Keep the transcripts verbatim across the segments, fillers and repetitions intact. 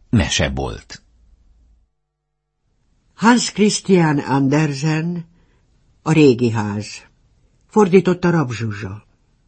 Mesebolt. Hans Christian Andersen, A régi ház. Fordította Rab Zsuzsa.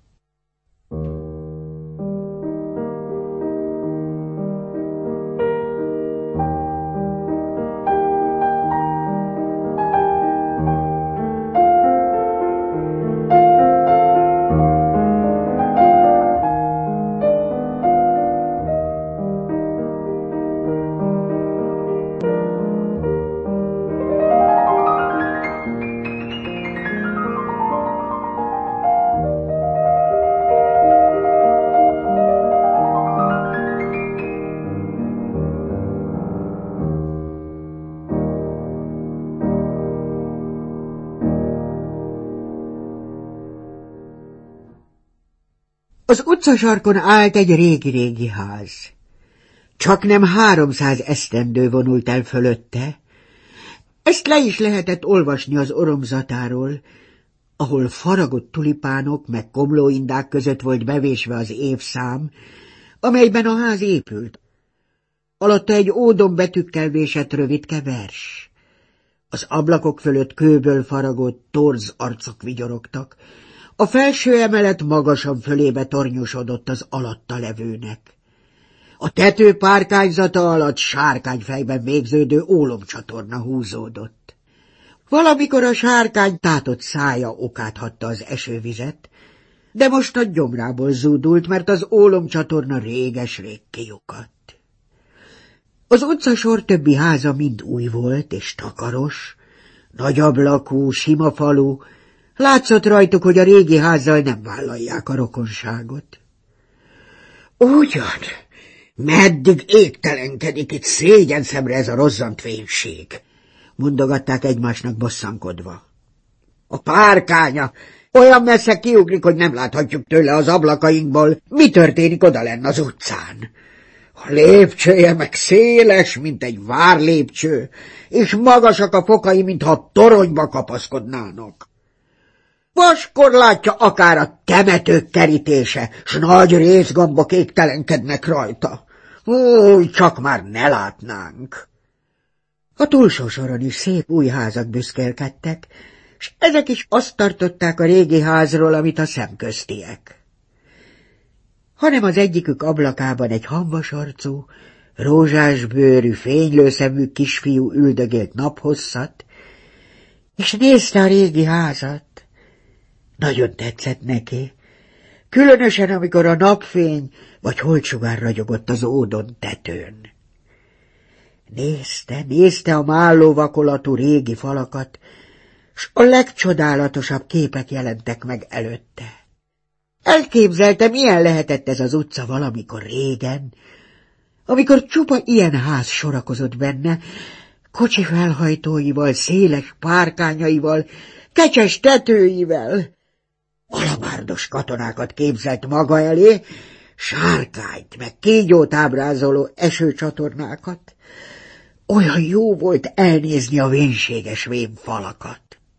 Az utcasarkon állt egy régi-régi ház. Csaknem háromszáz esztendő vonult el fölötte. Ezt le is lehetett olvasni az oromzatáról, ahol faragott tulipánok meg komlóindák között volt bevésve az évszám, amelyben a ház épült. Alatta egy ódon betűkkel vésett rövidke vers. Az ablakok fölött kőből faragott torz arcok vigyorogtak. A felső emelet magasan fölébe tornyosodott az alatta levőnek. A tető párkányzata alatt sárkányfejben végződő ólomcsatorna húzódott. Valamikor a sárkány tátott szája okát hatta az esővizet, de most a gyomrából zúdult, mert az ólomcsatorna réges-rég kiukadt. Az utcasor többi háza mind új volt és takaros, nagy ablakú, sima falu. Látszott rajtuk, hogy a régi házzal nem vállalják a rokonságot. Ugyan, meddig égtelenkedik itt szégyen szemre ez a rozzant fénység, mondogatták egymásnak bosszankodva. A párkánya olyan messze kiugrik, hogy nem láthatjuk tőle az ablakainkból, mi történik odalenn az utcán. A lépcsője meg széles, mint egy várlépcső, és magasak a fokai, mintha a toronyba kapaszkodnának. Vaskor látja akár a temetők kerítése, s nagy részgombok égtelenkednek rajta. Új, csak már ne látnánk. A túlsó soron is szép új házak büszkélkedtek, s ezek is azt tartották a régi házról, amit a szemköztiek. Hanem az egyikük ablakában egy hamvasarcú, rózsásbőrű, fénylőszemű kisfiú üldögélt naphosszat, és nézte a régi házat. Nagyon tetszett neki, különösen amikor a napfény vagy holtsugár ragyogott az ódon tetőn. Nézte, nézte a málló vakolatú régi falakat, s a legcsodálatosabb képek jelentek meg előtte. Elképzelte, milyen lehetett ez az utca valamikor régen, amikor csupa ilyen ház sorakozott benne, kocsi felhajtóival, széles párkányaival, kecses tetőivel. Alabárdos katonákat képzelt maga elé, sárkányt, meg kígyót ábrázoló esőcsatornákat. Olyan jó volt elnézni a vénséges vén falakat.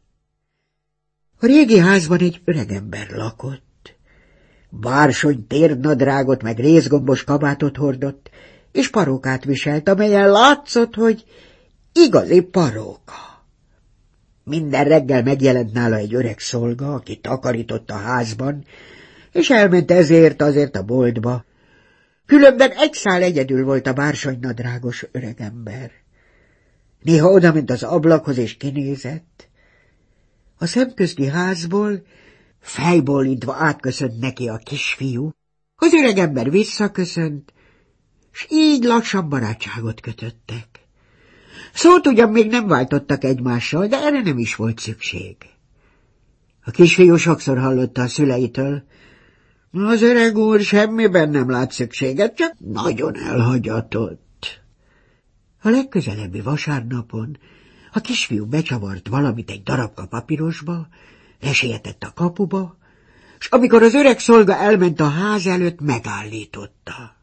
A régi házban egy öregember lakott. Bársony térdnadrágot meg részgombos kabátot hordott, és parókát viselt, amelyen látszott, hogy igazi paróka. Minden reggel megjelent nála egy öreg szolga, aki takarított a házban, és elment ezért azért a boltba. Különben egy szál egyedül volt a bársonynadrágos öregember. Néha odament az ablakhoz és kinézett. A szemközti házból fejbólintva átköszönt neki a kisfiú, az öregember visszaköszönt, s így lassan barátságot kötöttek. Szót ugyan még nem váltottak egymással, de erre nem is volt szükség. A kisfiú sokszor hallotta a szüleitől, az öreg úr semmiben nem lát szükséget, csak nagyon elhagyatott. A legközelebbi vasárnapon a kisfiú becsavart valamit egy darabka papírosba, lesietett a kapuba, s amikor az öreg szolga elment a ház előtt, megállította.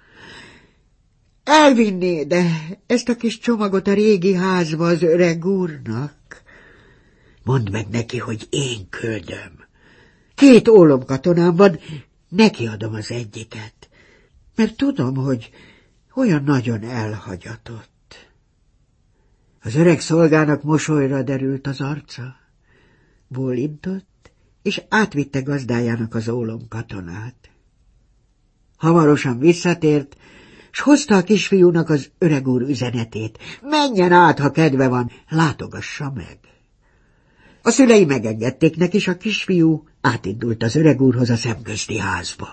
Elvinné, de ezt a kis csomagot a régi házba az öreg úrnak. Mondd meg neki, hogy én küldöm. Két ólomkatonám van, neki adom az egyiket, mert tudom, hogy Olyan nagyon elhagyatott. Az öreg szolgának mosolyra derült az arca, bólintott, és átvitte gazdájának az ólomkatonát. Hamarosan visszatért, s hozta a kisfiúnak az öreg úr üzenetét. Menjen át, ha kedve van, látogassa meg. A szülei megengedték neki, és a kisfiú átindult az öreg úrhoz a szemközti házba.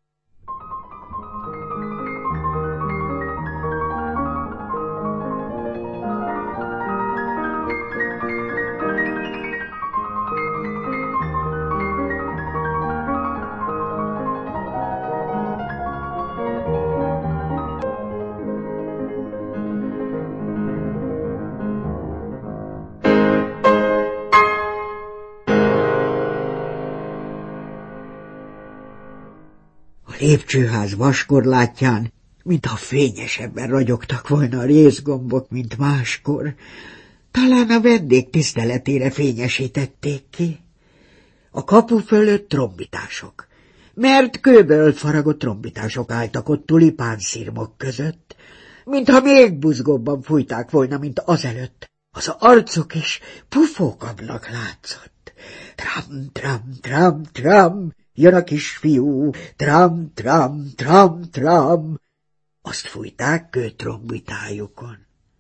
Lépcsőház vaskorlátján, mintha fényesebben ragyogtak volna a rézgombok, mint máskor. Talán a vendég tiszteletére fényesítették ki. A kapu fölött trombitások, mert kőből faragott trombitások álltak ott tulipánszirmok között, mintha még buzgóbban fújták volna, mint azelőtt. Az arcok is pufókabbnak látszott. Tram, tram, tram, tram, jön a kisfiú, tram, tram, tram, tram. Azt fújták kőtrombitájukon.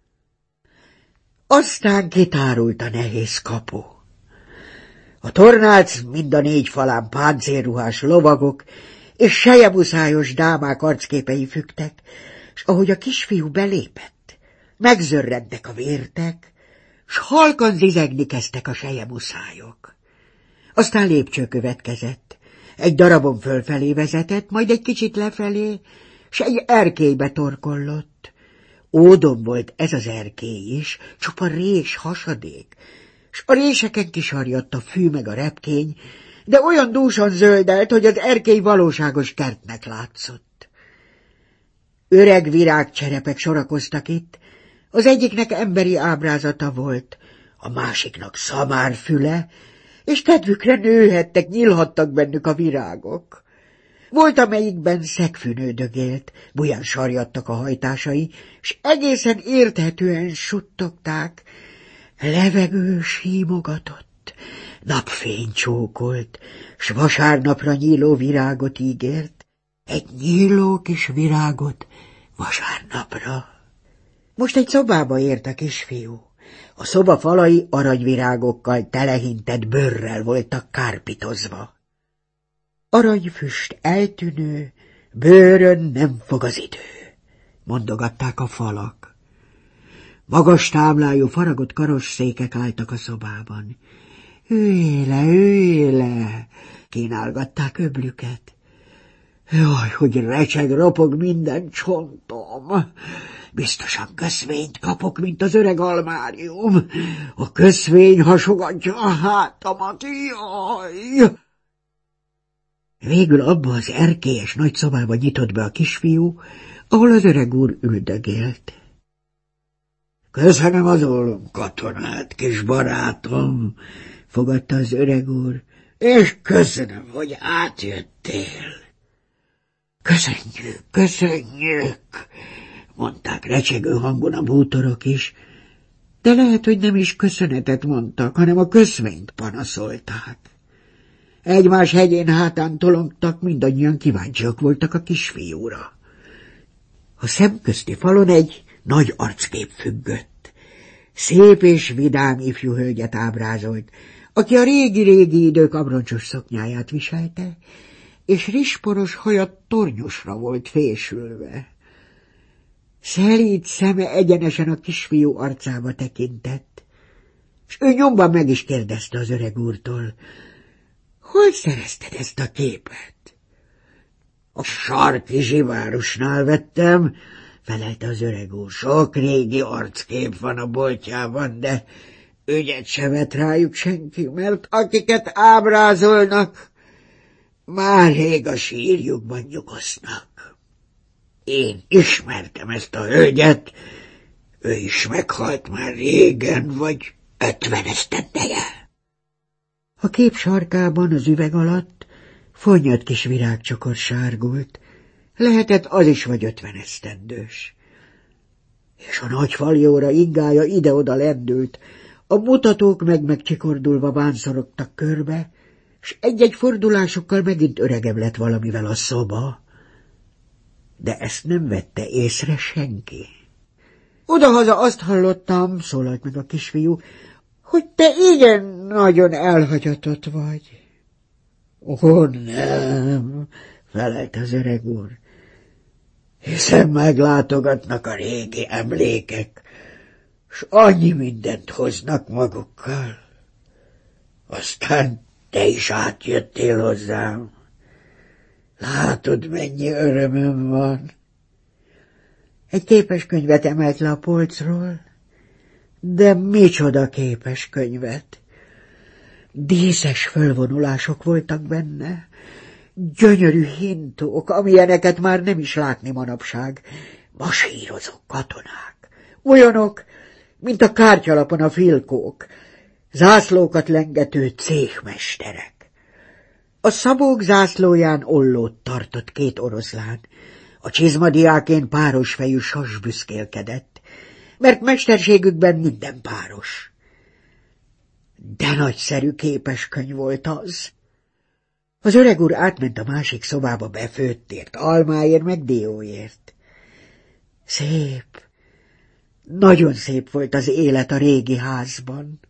Aztán kitárult a nehéz kapu. A tornác mind a négy falán páncélruhás lovagok és sejebuszályos dámák arcképei függtek, s ahogy a kisfiú belépett, megzörrentek a vértek, s halkan zizegni kezdtek a sejebuszályok. Aztán lépcső következett. Egy darabon fölfelé vezetett, majd egy kicsit lefelé, s egy erkélybe torkollott. Ódon volt ez az erkély is, csupa rés hasadék, s a réseken kisarjadt a fű meg a repkény, de olyan dúsan zöldelt, hogy az erkély valóságos kertnek látszott. Öreg virágcserepek sorakoztak itt, az egyiknek emberi ábrázata volt, a másiknak szamárfüle, és kedvükre nőhettek, nyílhattak bennük a virágok. Volt, amelyikben szegfűnő dögélt, buján sarjadtak a hajtásai, s egészen érthetően suttogták. Levegő símogatott, napfény csókolt, s vasárnapra nyíló virágot ígért, egy nyíló kis virágot vasárnapra. Most egy szobába ért a kisfiú. A szoba falai aranyvirágokkal telehintett bőrrel voltak kárpitozva. Aranyfüst eltűnő, bőrön nem fog az idő, mondogatták a falak. Magas támlájú, faragott karosszékek álltak a szobában. Ülj le, ülj le, kínálgatták öblüket. Jaj, hogy recseg, ropog minden csontom. Biztosan köszvényt kapok, mint az öreg almárium. A köszvény hasogatja a hátamat, jaj! Végül abba az erkélyes nagy szobába nyitott be a kisfiú, ahol az öreg úr üldögélt. Köszönöm az ólomkatonát, kis barátom, fogadta az öreg úr, és köszönöm, hogy átjöttél. Köszönjük, köszönjük, mondták recsegő hangon a bútorok is, de lehet, hogy nem is köszönetet mondtak, hanem a köszvényt panaszolták. Egymás hegyén hátán tolongtak, mindannyian kíváncsiak voltak a kisfiúra. A szemközti falon egy nagy arckép függött. Szép és vidám ifjú hölgyet ábrázolt, aki a régi-régi idők abroncsos szoknyáját viselte, és rizsporos haja tornyosra volt fésülve. Szelíd szeme egyenesen a kisfiú arcába tekintett, s ő nyomban meg is kérdezte az öreg úrtól, hol szerezted ezt a képet? A sarki zsivárosnál vettem, felelte az öreg úr. Sok régi arckép van a boltjában, de ügyet se vett rájuk senki, mert akiket ábrázolnak, már rég a sírjukban nyugosznak. Én ismertem ezt a hölgyet, ő is meghalt már régen, vagy ötvenesztendeje. A kép sarkában, az üveg alatt fonnyat kis virágcsokor sárgult, Lehetett az is vagy ötven esztendős. És a nagy faljóra ingája ide-oda lendült, a mutatók meg megcsikordulva bánszorogtak körbe, s egy-egy fordulásokkal megint öregebb lett valamivel a szoba. De ezt nem vette észre senki. Odahaza azt hallottam, szólalt meg a kisfiú, hogy te igen nagyon elhagyatott vagy. Ó, nem, felelt az öreg úr, hiszen meglátogatnak a régi emlékek, s annyi mindent hoznak magukkal. Aztán te is átjöttél hozzám. Látod, mennyi örömöm van. Egy képeskönyvet emelt le a polcról, de micsoda képeskönyvet. Díszes fölvonulások voltak benne, gyönyörű hintók, amilyeneket már nem is látni manapság, masírozó katonák, olyanok, mint a kártyalapon a filkók, zászlókat lengető céhmesterek. A szabók zászlóján ollót tartott két oroszlán, a csizmadiákén páros fejű sas büszkélkedett, mert mesterségükben minden páros. De nagyszerű képeskönyv volt az. Az öreg úr átment a másik szobába befőttért, almáért meg dióért. Szép, nagyon szép volt az élet a régi házban.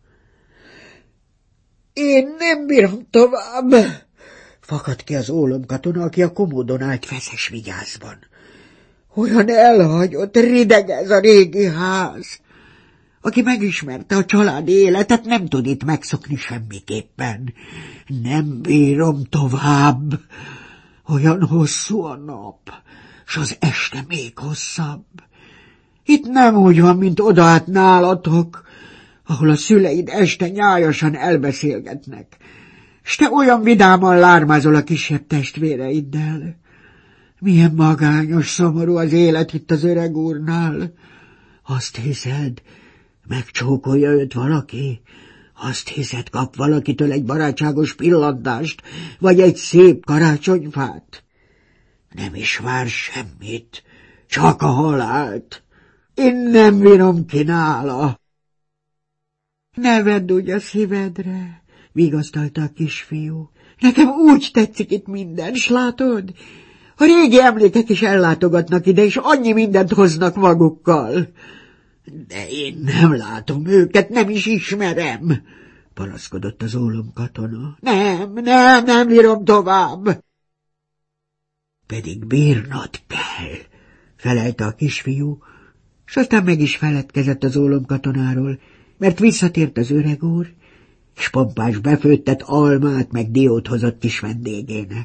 Én nem bírom tovább, fakadt ki az ólomkatona, aki a komódon állt feszes vigyázban. Olyan elhagyott, rideg ez a régi ház. Aki megismerte a családi életet, nem tud itt megszokni semmiképpen. Nem bírom tovább. Olyan hosszú a nap, s az este még hosszabb. Itt nem úgy van, mint odaát nálatok, ahol a szüleid este nyájasan elbeszélgetnek, s te olyan vidáman lármázol a kisebb testvéreiddel. Milyen magányos, szomorú az élet itt az öreg úrnál. Azt hiszed, megcsókolja őt valaki? Azt hiszed, kap valakitől egy barátságos pillantást, vagy egy szép karácsonyfát? Nem is vár semmit, csak a halált. Én nem bírom ki nála. Ne vedd úgy a szívedre, vigasztalta a kisfiú. Nekem úgy tetszik itt minden, s látod? A régi emlékek is ellátogatnak ide, és annyi mindent hoznak magukkal. De én nem látom őket, nem is ismerem, panaszkodott az ólomkatona. Nem, nem, nem bírom tovább. Pedig bírnod kell, felelte a kisfiú, s aztán meg is feledkezett az ólomkatonáról, mert visszatért az öreg úr, és pompás befőttet almát meg diót hozott kis vendégének.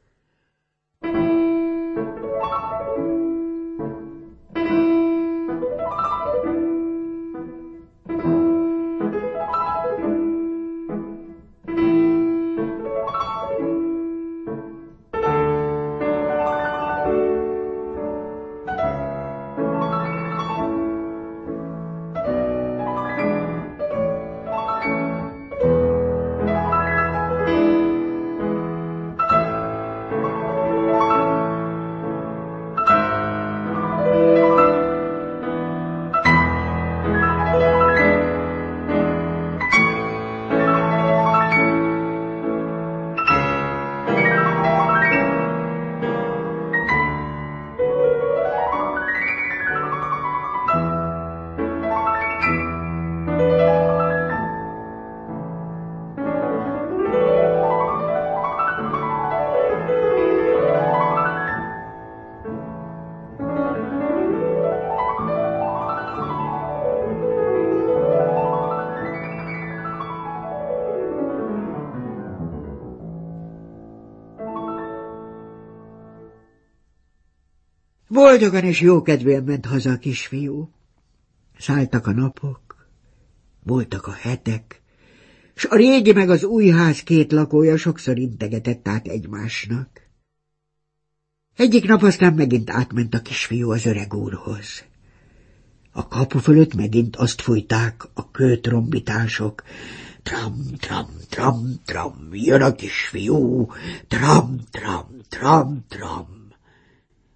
Boldogan és jókedvűen ment haza a kisfiú. Szálltak a napok, voltak a hetek, s a régi meg az új ház két lakója sokszor integetett át egymásnak. Egyik nap aztán megint átment a kisfiú az öreg úrhoz. A kapu fölött megint azt fújták a kőtrombitások. Tram, tram, tram, tram, jön a kisfiú, tram, tram, tram, tram.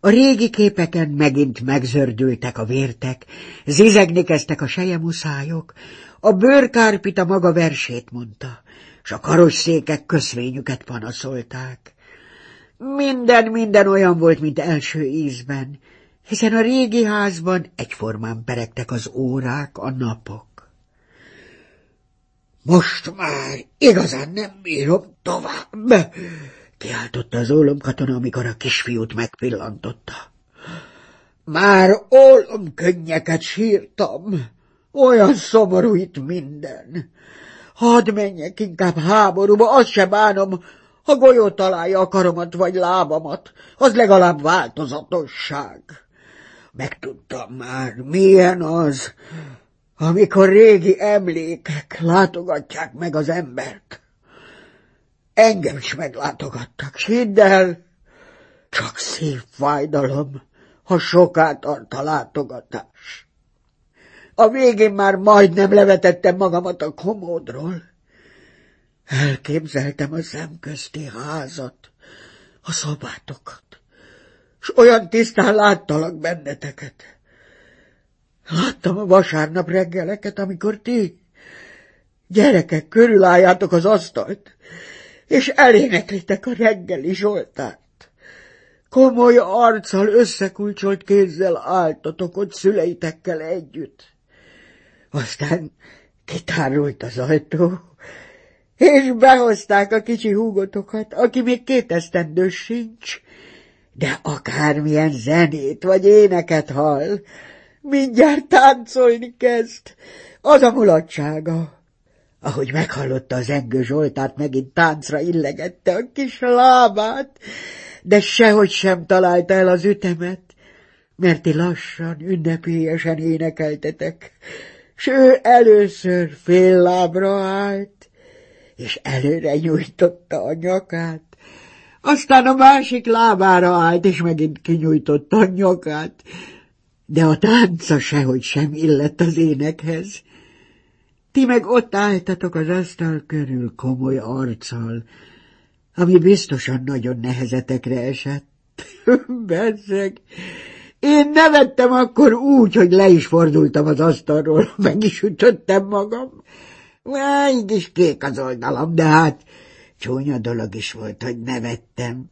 A régi képeken megint megzördültek a vértek, zizegni kezdtek a selyemúszályok, a bőrkárpita maga versét mondta, s a karosszékek köszvényüket panaszolták. Minden, minden olyan volt, mint első ízben, hiszen a régi házban egyformán peregtek az órák, a napok. Most már igazán nem bírom tovább, kiáltotta az ólomkatona, amikor a kisfiút megpillantotta. Már ólomkönnyeket sírtam, olyan szomorú itt minden. Hadd menjek inkább háborúba, azt se bánom, ha golyó találja a karomat vagy lábamat, az legalább változatosság. Megtudtam már, milyen az, amikor régi emlékek látogatják meg az embert. Engem is meglátogattak, s hidd el, csak szívfájdalom, ha soká tart a látogatás. A végén már majdnem levetettem magamat a komódról. Elképzeltem a szemközti házat, a szobátokat, s olyan tisztán láttalak benneteket. Láttam a vasárnap reggeleket, amikor ti, gyerekek, körülálljátok az asztalt, és eléneklitek a reggeli Zsoltárt. Komoly arccal, összekulcsolt kézzel álltatok ott szüleitekkel együtt. Aztán kitárult az ajtó, és behozták a kicsi húgotokat, aki még két esztendős sincs, de akármilyen zenét vagy éneket hall, mindjárt táncolni kezd. Az a mulatsága. Ahogy meghallotta az Engő Zsoltárt, megint táncra illegette a kis lábát, de sehogy sem találta el az ütemet, mert ti lassan, ünnepélyesen énekeltetek, s ő először fél lábra állt, és előre nyújtotta a nyakát, aztán a másik lábára állt, és megint kinyújtotta a nyakát, de a tánca sehogy sem illett az énekhez. Ti meg ott álltatok az asztal körül komoly arccal, ami biztosan nagyon nehezetekre esett. Bezzeg, én nevettem akkor úgy, hogy le is fordultam az asztalról, meg is ütöttem magam. Így is kék az oldalam, de hát csúnya dolog is volt, hogy nevettem.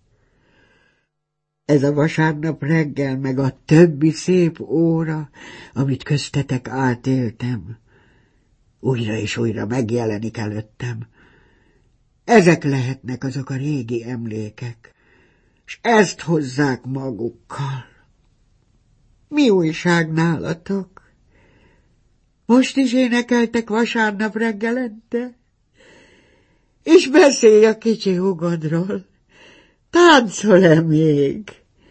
Ez a vasárnap reggel, meg a többi szép óra, amit köztetek átéltem, újra és újra megjelenik előttem. Ezek lehetnek azok a régi emlékek, s ezt hozzák magukkal. Mi újság nálatok? Most is énekeltek vasárnap reggelente? És beszélj a kicsi hugodról. Táncol-e még?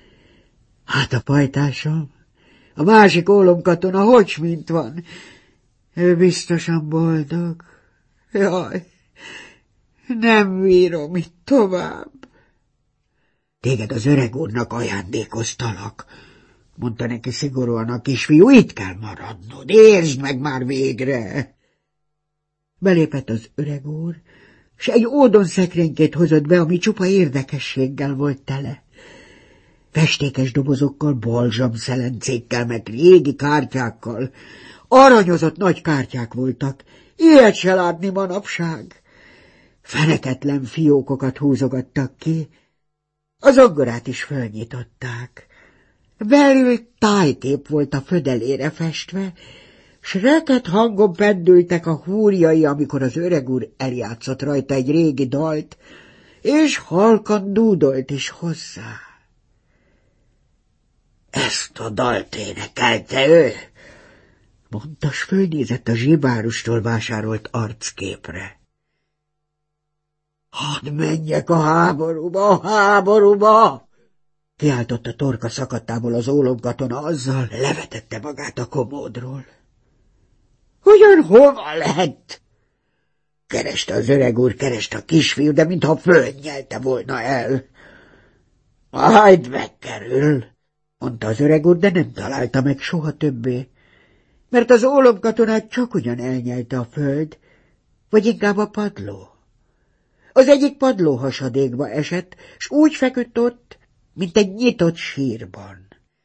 Hát a pajtásom, a másik ólomkatona, hogy mint van? Ő biztosan boldog. Jaj, nem bírom itt tovább. Téged az öreg úrnak ajándékoztalak, mondta neki szigorúan a kisfiú, itt kell maradnod, értsd meg már végre. Belépett az öreg úr, s egy ódon szekrénykét hozott be, ami csupa érdekességgel volt tele. Festékes dobozokkal, balzsamszelencékkel, meg régi kártyákkal, aranyozott nagy kártyák voltak, ilyet se látni manapság. Feneketlen fiókokat húzogattak ki, az aggarát is fölnyitották. Belül tájkép volt a födelére festve, s reket hangon pendültek a húrjai, amikor az öreg úr eljátszott rajta egy régi dalt, és halkan dúdolt is hozzá. Ezt a dalt énekelte ő, mondta, s fölnézett a zsibárustól vásárolt arcképre. Hadd menjek a háborúba, a háborúba! Kiáltotta torka szakadtából az ólomkatona, azzal levetette magát a komódról. Hogyan hova lehet? Kereste az öreg úr, kereste a kisfiú, de mintha fölnyelte volna el. Majd megkerül, mondta az öreg úr, de nem találta meg soha többé, mert az ólomkatonát csak ugyan elnyelte a föld, vagy inkább a padló. Az egyik padló hasadékba esett, s úgy feküdt ott, mint egy nyitott sírban.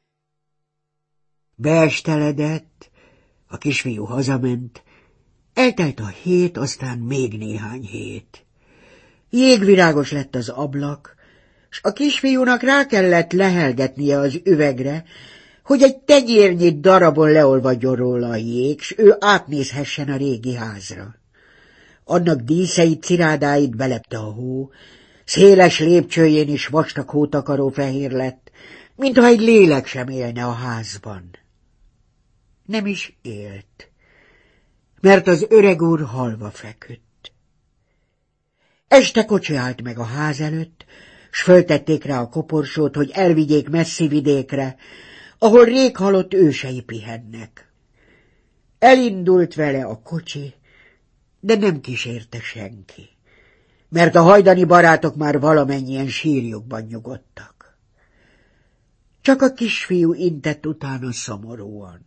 Beesteledett, a kisfiú hazament, eltelt a hét, aztán még néhány hét. Jégvirágos lett az ablak, s a kisfiúnak rá kellett lehelgetnie az üvegre, hogy egy tenyérnyi darabon leolvadjon róla a jég, s ő átnézhessen a régi házra. Annak díszeit, cirádáit belepte a hó, széles lépcsőjén is vastag hótakaró fehér lett, mintha egy lélek sem élne a házban. Nem is élt, mert az öreg úr halva feküdt. Este kocsi állt meg a ház előtt, s föltették rá a koporsót, hogy elvigyék messzi vidékre, ahol rég halott ősei pihennek. Elindult vele a kocsi, de nem kísérte senki, mert a hajdani barátok már valamennyien sírjukban nyugodtak. Csak a kisfiú intett utána szomorúan.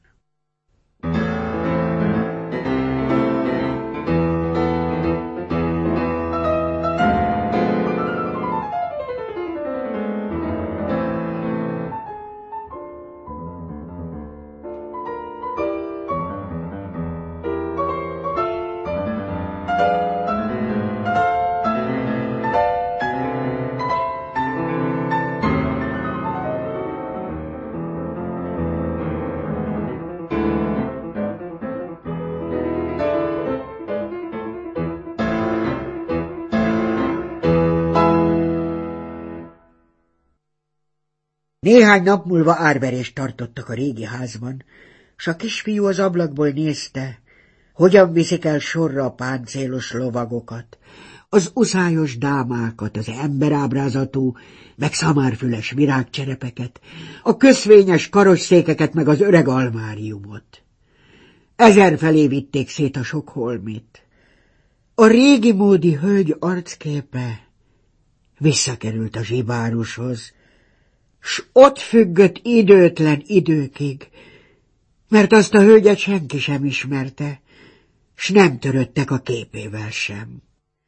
Néhány nap múlva árverést tartottak a régi házban, s a kisfiú az ablakból nézte, hogyan viszik el sorra a páncélos lovagokat, az uszályos dámákat, az emberábrázatú, meg szamárfüles virágcserepeket, a köszvényes karosszékeket, meg az öreg almáriumot. Ezerfelé vitték szét a sok holmit. A régi módi hölgy arcképe visszakerült a zsibárushoz, s ott függött időtlen időkig, mert azt a hölgyet senki sem ismerte, s nem töröttek a képével sem.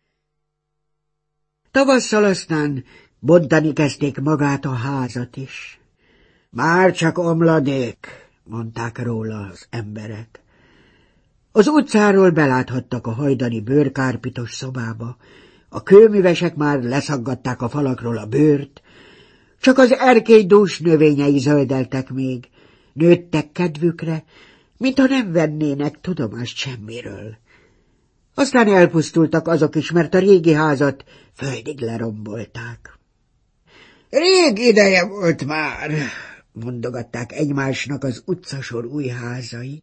Tavasszal aztán bontani kezdték magát a házat is. Már csak omladék, mondták róla az emberek. Az utcáról beláthattak a hajdani bőrkárpitos szobába, a kőművesek már leszaggatták a falakról a bőrt, csak az erkély dús növényei zöldeltek még, nőttek kedvükre, mintha nem vennének tudomást semmiről. Aztán elpusztultak azok is, mert a régi házat földig lerombolták. Rég ideje volt már, mondogatták egymásnak az utcasor új házai.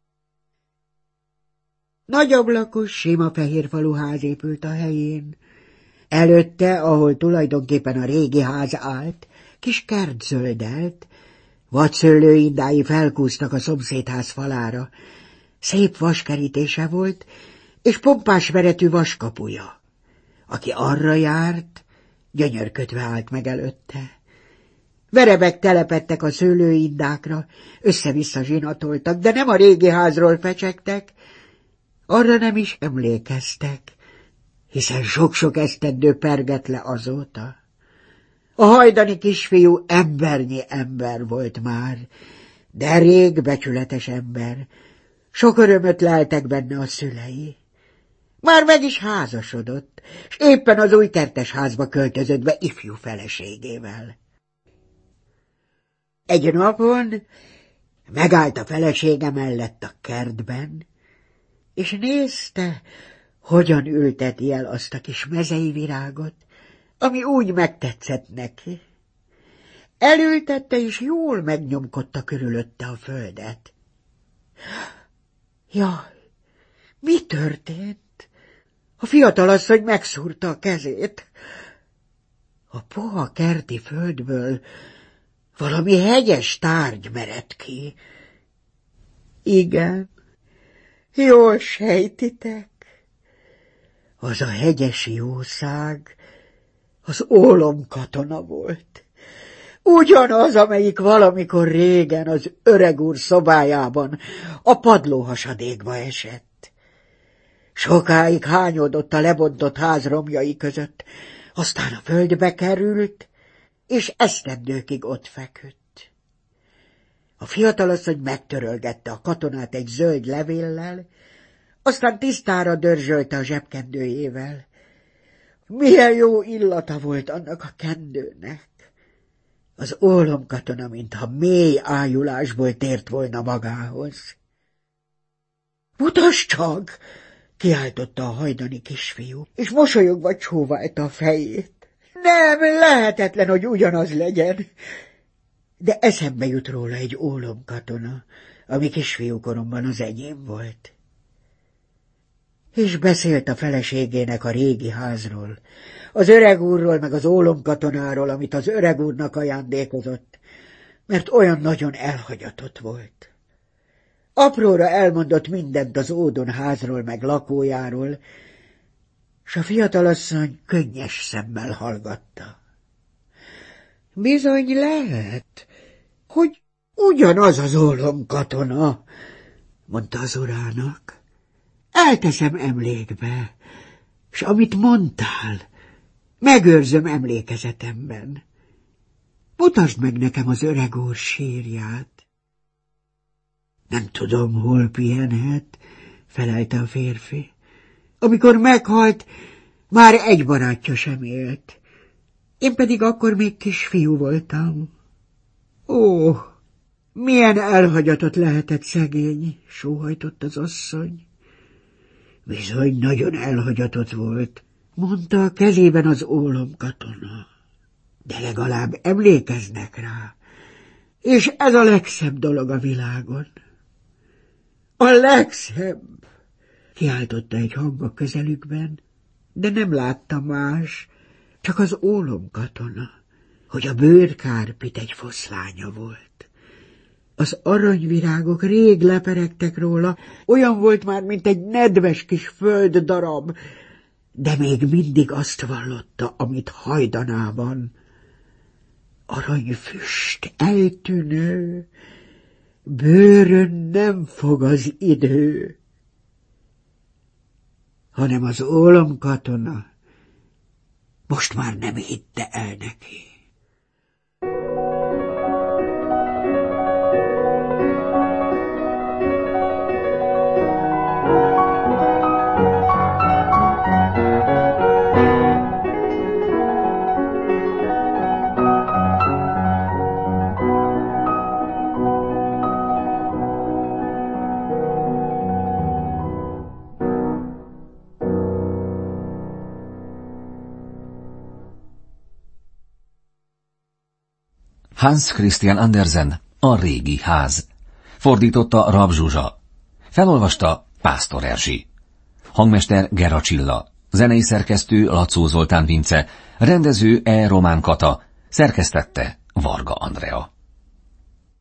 Nagyablakos, sima fehérfalú ház épült a helyén. Előtte, ahol tulajdonképpen a régi ház állt, kis kert zöldelt, vadszőlőindái felkúztak a szomszédház falára. Szép vaskerítése volt, és pompás veretű vaskapuja. Aki arra járt, gyönyörködve állt meg előtte. Verebek telepedtek a szőlőindákra, össze-vissza zsinatoltak, de nem a régi házról fecsegtek, arra nem is emlékeztek, hiszen sok-sok esztendő pergett le azóta. A hajdani kisfiú embernyi ember volt már, de rég becsületes ember, sok örömöt leltek benne a szülei. Már meg is házasodott, s éppen az új kertes házba költözött be ifjú feleségével. Egy napon megállt a felesége mellett a kertben, és nézte, hogyan ülteti el azt a kis mezei virágot, ami úgy megtetszett neki. Elültette, és jól megnyomkodta körülötte a földet. Jaj, mi történt? A fiatalasszony megszúrta a kezét. A puha kerti földből valami hegyes tárgy merett ki. Igen, jól sejtitek. Az a hegyes jószág az ólomkatona volt. Ugyanaz, amelyik valamikor régen az öreg úr szobájában a padlóhasadékba esett. Sokáig hányódott a lebontott ház romjai között, aztán a földbe került, és esztendőkig ott feküdt. A fiatalasszony megtörölgette a katonát egy zöld levéllel, aztán tisztára dörzsölte a zsebkendőjével. Milyen jó illata volt annak a kendőnek! Az ólomkatona, mintha mély ájulásból tért volna magához. Mutasd csak! Kiáltotta a hajdani kisfiú, és mosolyogva csóválta a fejét. Nem, lehetetlen, hogy ugyanaz legyen. De eszembe jut róla egy ólomkatona, ami kisfiúkoromban az enyém volt. És beszélt a feleségének a régi házról, az öreg úrról meg az ólomkatonáról, amit az öreg úrnak ajándékozott, mert olyan nagyon elhagyatott volt. Apróra elmondott mindent az ódon házról meg lakójáról, s a fiatalasszony könnyes szemmel hallgatta. Bizony lehet, hogy ugyanaz az ólomkatona, mondta az urának. Elteszem emlékbe, s amit mondtál, megőrzöm emlékezetemben. Mutasd meg nekem az öreg úr sírját. Nem tudom, hol pihenhet, felelte a férfi. Amikor meghalt, már egy barátja sem élt. Én pedig akkor még kisfiú voltam. Ó, milyen elhagyatott lehetett szegény, sóhajtott az asszony. Bizony nagyon elhagyatott volt, mondta a kezében az ólomkatona. De legalább emlékeznek rá, és ez a legszebb dolog a világon. A legszebb! Kiáltotta egy hang a közelükben, de nem látta más, csak az ólomkatona, hogy a bőrkárpit egy foszlánya volt. Az aranyvirágok rég leperegtek róla, olyan volt már, mint egy nedves kis földdarab, de még mindig azt vallotta, amit hajdanában. Aranyfüst, eltűnő, bőrön nem fog az idő, hanem az ólomkatona most már nem hitte el neki. Hans Christian Andersen, A régi ház. Fordította Rab Zsuzsa. Felolvasta Pásztor Erzsi. Hangmester Gera Csilla. Zenei szerkesztő Lacó Zoltán Vince. Rendező E. Román Kata. Szerkesztette Varga Andrea.